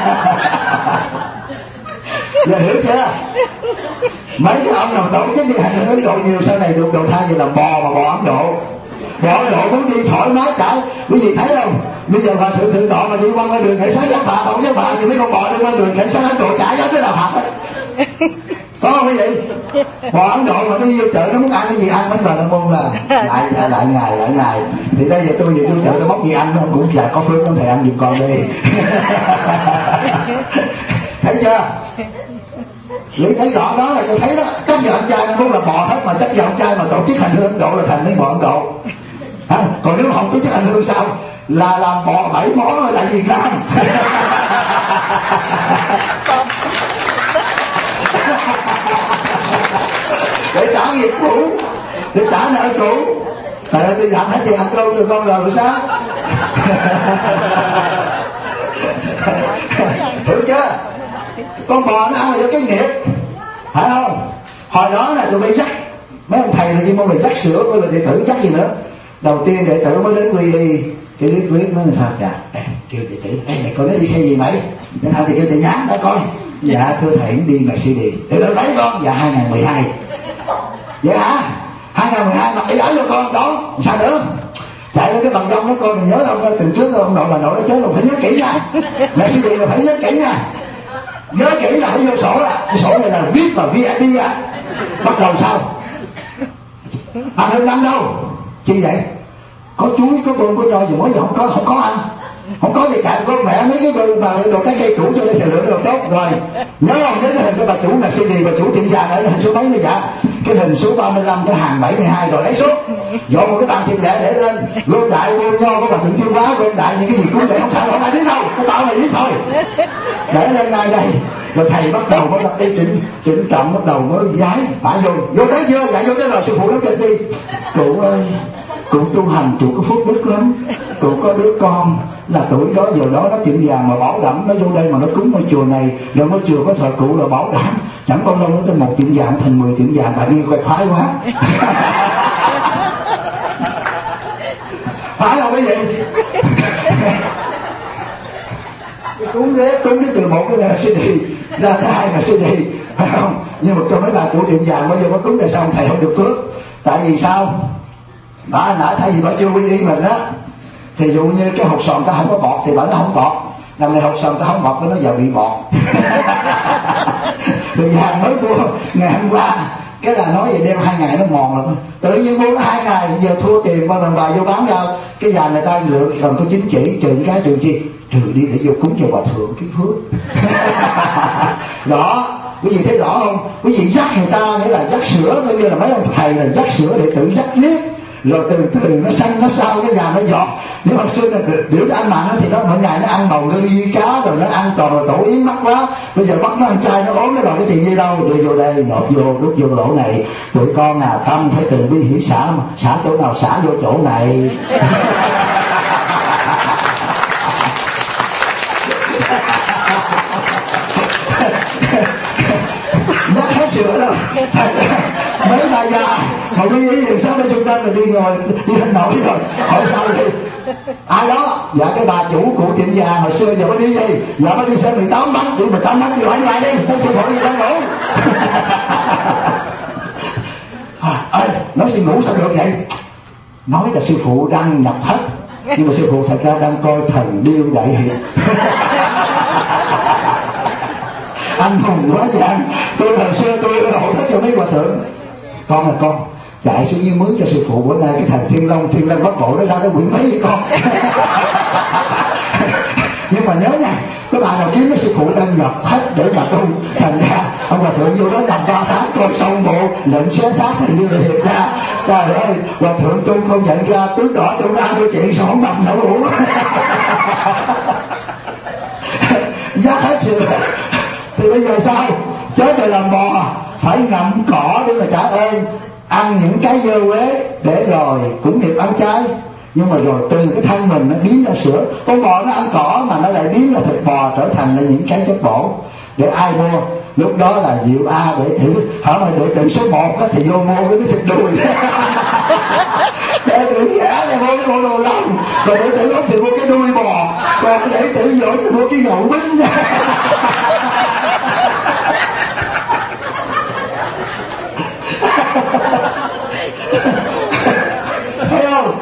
Giờ hiểu chưa? Mấy cái ông nào tổ chức đi hành hương Ấn Độ nhiều sau này được đầu thai về làm bò mà bò Ấn Độ. Bò Ấn Độ muốn đi thoải mái cả. Quý vị thấy không? Bây giờ bà thượng thượng tọa mà đi qua đường cảnh sát giáp bạ, không giáp bạ thì mấy con bò đi qua đường cảnh sát Ấn Độ chả dám tới nào học ấy. Có không quý vị? Bò Ấn Độ mà nó vô chợ nó muốn ăn cái gì ăn, mấy bà la môn là lại lại lại ngày lại ngày. Thì bây giờ tôi về vô chợ tôi bóc gì ăn nó cũng dài có phước không thầy ăn giùm con đi. Thấy chưa? Lý thấy rõ đó là tôi thấy đó, chấp nhận ăn chay nó muốn là bò hết, mà chấp nhận ăn chay mà tổ chức hành hương Ấn Độ là thành mấy bò Ấn Độ. Hả? Còn nếu không tổ chức hành hương sao? Là làm bò bảy món rồi lại Việt Nam. Để trả nghiệp cũ, để trả nợ cũ. Trời ơi tôi dặn hết tiền ăn câu cho con rồi sao? Hiểu chưa? Con bò nó ăn là do cái nghiệp, phải không? Hồi đó là tụi bay dắt mấy ông thầy là đi môn là dắt sữa, tôi là đệ tử dắt gì nữa, Đầu tiên đệ tử mới đến quy y, cái lý quyết nói sao chà, kêu đệ tử, ê mày coi nó đi xe gì mày? Để thầy thì kêu thầy nhắn đã coi. Dạ thưa thầy đi Mercedes. Để đâu lấy con? Dạ hai nghìn mười hai. Dạ hả? hai nghìn mười hai mà ấy ấy cho con đó, sao nữa? Chạy lên cái bằng đông đó con, mình nhớ ông từ trước ông nội bà nội nó chết rồi, phải nhớ kỹ nha. Mercedes là phải nhớ kỹ nha. Nhớ kỹ là phải vô sổ là cái sổ này là viết và vê i pê à. Bắt đầu sao? Ăn hơn năm đâu. Chi vậy? Có chuối, có bươn, có nho gì mới giờ không có, không có ăn. Không có gì cả, con mẹ mấy cái bươn mà đồ cái cây cũ cho nên thì lựa đồ tốt rồi. Nhớ không? Nhớ cái hình của bà chủ là xê đê, bà chủ tiệm vàng ở hình số mấy nữa dạ? Cái hình số ba mươi lăm, cái hàng bảy mươi hai rồi lấy số. Dọn một cái bàn thịt lẻ để lên, gom đại bươn nho có bà thượng tiêu hóa, gom đại những cái gì cũng để không sao, không ai biết đâu, cái tao này biết thôi. Để lên ngay đây, rồi thầy bắt đầu bắt đầu đi chỉnh chỉnh trọng, bắt đầu mới giái phải vô, vô tới chưa? Dạ vô tới rồi, sư phụ nói cho đi. Cụ ơi, cụ tu hành cụ có phúc đức lắm, cụ có đứa con là tuổi đó giờ đó nó chuyện vàng mà bảo đảm nó vô đây mà nó cúng ngôi chùa này, rồi ngôi chùa có thờ cụ là bảo đảm chẳng con đâu nó tới một chuyện vàng thành mười chuyện vàng, bà đi quay khoái quá. Phải không cái gì? Cúng ghế cúng cái từ một cái là xê đê ra cái hai là xê đê, phải không? Nhưng mà trong mấy bà chủ tiệm vàng bây giờ có cúng tại sao thầy không được phước? Tại vì sao? Bà nãy thay vì bà chưa quy y mình á, thì dụ như cái hột sòn ta không có bọt thì bà nó không bọt, lần này hột sòn ta không bọt nó giờ bị bọt. Rồi vàng mới mua ngày hôm qua, cái là nói về đêm hai ngày nó mòn rồi thôi, tự nhiên mua nó hai ngày giờ thua tiền qua lần bài vô bán ra cái vàng người ta lựa còn có chính chỉ trừ cái trừ chi trừ đi để vô cúng cho hòa thượng cái phước. Đó, quý vị thấy rõ không? Quý vị dắt người ta nghĩa là dắt sữa, bây giờ là mấy ông thầy là dắt sữa để tự dắt liếc, rồi từ từ nó xanh nó sao cái vàng nó giọt. Nếu hồi xưa là biểu nó ăn mặn thì nó mỗi ngày nó ăn bầu lư cá, rồi nó ăn toàn là tổ yến mắc quá, bây giờ bắt nó ăn chay nó ốm nó đòi cái tiền gì đâu, đưa vô đây nộp vô đút vô lỗ này, tụi con nào tâm phải từ bi hỷ xả, xả chỗ nào xả vô chỗ này. Dắt hết sữa đâu. Mấy bà già mà đi ý đường sáng bên trung tâm rồi đi ngồi đi lên nổi rồi hỏi sao đi ai đó? Dạ cái bà chủ cụ tiệm vàng hồi xưa giờ mới đi gì? Dạ mới đi xe mười tám bánh, đi mười tám bánh đi hỏi đi đi tới sư phụ đi đang ngủ. À, ơi nói đi ngủ sao được vậy? Nói là sư phụ đang nhập thất, nhưng mà sư phụ thật ra đang coi thần điêu đại hiệp. Anh hùng quá vậy. Tôi hồi xưa tôi hộ thất cho mấy hòa thượng, con là con chạy xuống như mướn cho sư phụ, bữa nay cái thằng Thiên Long Thiên Long Bắc Bộ nó ra cái quyển mấy với con. Nhưng mà nhớ nha, các bạn nào kiếm cái sư phụ đang nhập thất để mà tu, thành ra ông hòa thượng vô đó nằm ba tháng coi xong bộ lệnh xé xác thì như là thiệt ra. Trời ơi, hòa thượng tu không nhận ra tướng đỏ trong ra cái chuyện sao không nằm nấu uống. Giác hết sự. Thì bây giờ sao? Chết rồi làm bò, phải ngậm cỏ để mà trả ơn, ăn những cái dơ quế để rồi cũng nghiệp ăn chay. Nhưng mà rồi từ cái thân mình nó biến ra sữa, con bò nó ăn cỏ mà nó lại biến ra thịt bò trở thành là những cái chất bổ để ai mua. Lúc đó là Diệu A để thử, hỏi mà đội tự số một thì vô mua cái thịt đùi. Để tử giả thì mua cái bộ đồ lòng, rồi để tử ốc thì mua cái đuôi bò, còn để tử dỗ thì mua cái nhậu bính. Thấy không?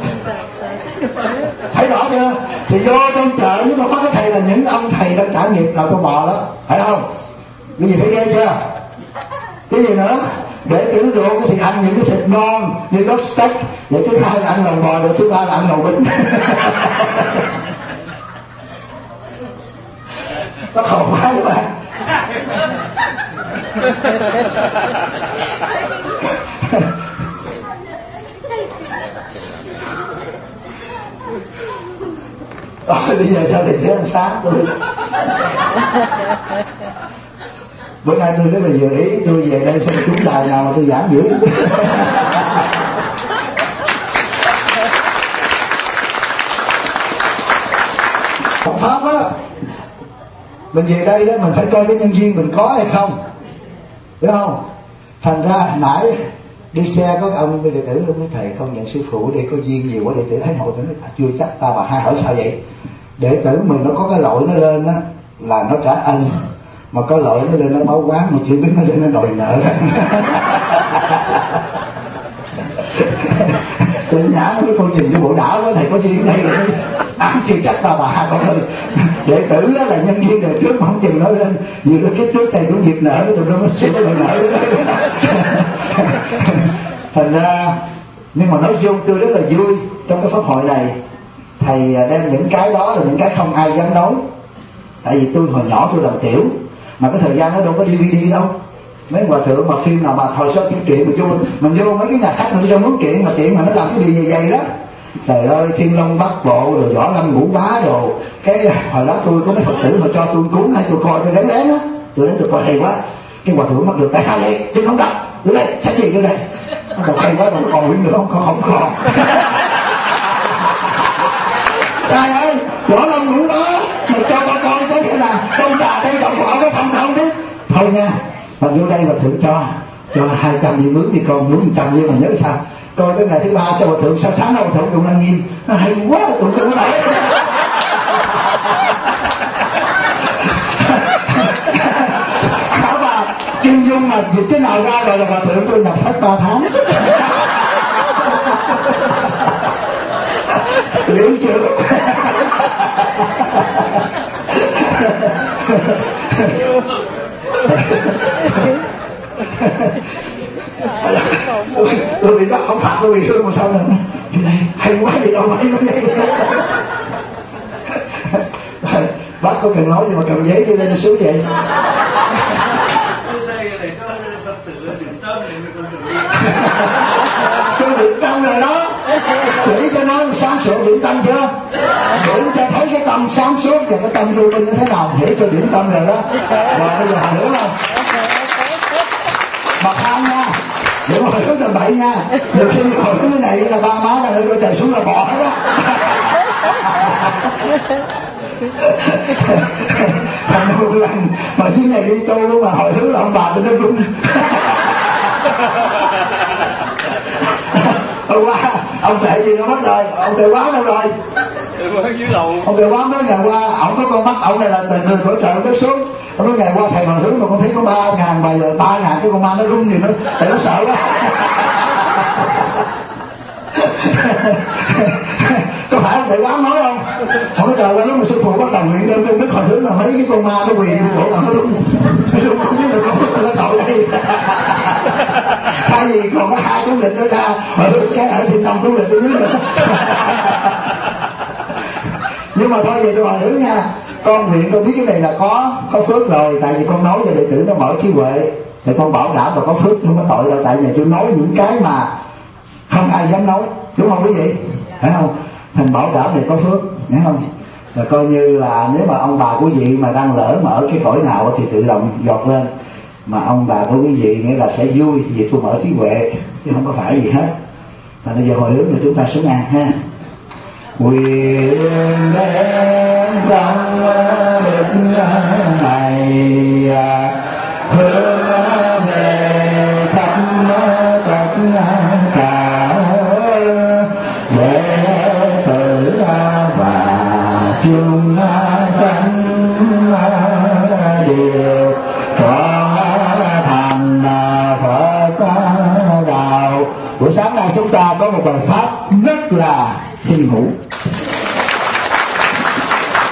Thấy rõ chưa? Thì vô trong chợ với con mắt cái thầy là những ông thầy đang trải nghiệm là con bò đó, phải không? Cái gì thấy ghê chưa? Cái gì nữa? Để tử ruột thì ăn những cái thịt ngon như đốt steak, để thứ hai là ăn lòng bò, rồi thứ ba là ăn lòng bính. Nó khổ quá các bạn. Rồi bây giờ cho thầy thế ăn sáng tôi. Bữa nay tôi rất là vừa ý, tôi về đây xem chúng đài nào mà tôi giảng dữ. Một pháp á, mình về đây đó mình phải coi cái nhân duyên mình có hay không, đúng không? Thành ra nãy Đi xe có ông đệ tử ông nói thầy không nhận sư phụ đi có duyên nhiều quá, đệ tử thấy ngồi nó chưa chắc ta. Bà hai hỏi sao vậy? Đệ tử mình nó có cái lỗi nó lên á là nó trả ân, mà có lỗi nó lên nó báo quán mà chưa biết nó lên nó đòi nợ. Tự nhã cái câu trình của bộ đảo đó thầy có duyên đây rồi ăn chưa chắc ta. Bà hai con ơi, đệ tử đó là nhân viên đời trước mà không chừng nó lên nhiều đôi kiếp trước thầy cũng dịp nợ nó tụi nó mới xin nó nợ. Thành ra nhưng mà nói chung tôi rất là vui trong cái pháp hội này, thầy đem những cái đó là những cái không ai dám nói. Tại vì tôi hồi nhỏ tôi làm tiểu mà cái thời gian nó đâu có đê vê đê đâu. Mấy hòa thượng mà phim nào mà hồi sơ phim truyện mà vô mình vô mấy cái nhà khách mình đi trong muốn truyện mà truyện mà nó làm cái gì dày dày đó, trời ơi Thiên Long Bát Bộ rồi Võ Lâm Ngũ Bá đồ. Cái hồi đó tôi có mấy Phật tử mà cho tôi cuốn hay tôi coi tôi đánh lén á, tôi đến tôi coi hay quá. Cái hòa thượng mất được tại sao vậy? Tôi không đọc đưa đây sách gì đưa đây. Nó còn hay quá mà còn quyển nữa không còn không còn. Trời ơi Võ Lâm Ngũ Bá mà cho bà coi có nghĩa là con già đây động võ cái phòng không biết thôi nha. Mà vô đây mà thượng cho cho hai trăm đi mướn đi con, mướn một trăm nhưng mà nhớ sao coi tới ngày thứ ba sao mà thượng sao sáng đâu thượng cũng đang nghiêm nó hay quá tụi tôi nói. Bảo bà Kim Dung mà dịch cái nào ra rồi là bà thượng tôi nhập hết ba tháng. Liệu chưa? tôi, tôi bị bắt không phạt tôi bị thương mà sao này hay quá gì đâu mà hay quá vậy. Bác có cần nói gì mà cầm giấy cho lên xuống vậy. Tôi điểm tâm rồi đó, chỉ cho nó sáng suốt điểm tâm chưa, điểm cho thấy cái tâm sáng suốt và cái tâm vô minh như thế nào, hiểu cho điểm tâm rồi đó. Rồi bây giờ hiểu không? Bậc hai nha, để mà hướng tầm bảy nha. Được khi hồi cái này là ba má là coi trời xuống là bỏ hết á. Thành một lần mà chiếc này đi tu luôn mà hồi hướng là ông bà tôi nó rung. Hôm qua ông thầy gì nó mất rồi, ông thầy quá đâu rồi? Ông thầy quá mấy ngày qua, ổng có con mắt ổng này là từ từ cõi trời nó xuống. Ông nói ngày qua thầy mà hướng mà con thấy có ba ngàn bà giờ ba ngàn cái con ma nó rung gì nữa, thầy nó sợ quá. Có phải ông thầy quá nói không? Ông nói trời ơi lúc mà sư phụ bắt đầu nguyện lên tôi biết hồi hướng là mấy cái con ma nó quyền cổ là nó rung, nó rung không biết là có nó tội đây. Thay vì còn có hai cuốn lịch đó ra, hồi hướng cái ở thiên tâm cuốn lịch ở dưới nữa. Nhưng mà thôi về tôi hỏi thử nha, con nguyện con biết cái này là có có phước rồi, tại vì con nói cho đệ tử nó mở trí huệ thì con bảo đảm là có phước không có tội đâu, tại vì tôi nói những cái mà không ai dám nói, đúng không quý vị? Phải không? Thành bảo đảm để có phước, hiểu không? Và coi như là nếu mà ông bà quý vị mà đang lỡ mở cái cõi nào thì tự động giọt lên, mà ông bà của quý vị nghĩa là sẽ vui vì tôi mở trí huệ chứ không có phải gì hết. Và bây giờ hồi hướng là chúng ta xuống ăn ha. Quyền đem trong đức này hướng về khắp tất cả đệ tử và chúng sanh đều có thành Phật đạo. Buổi sáng nay chúng ta có một bài pháp rất là thiền hữu.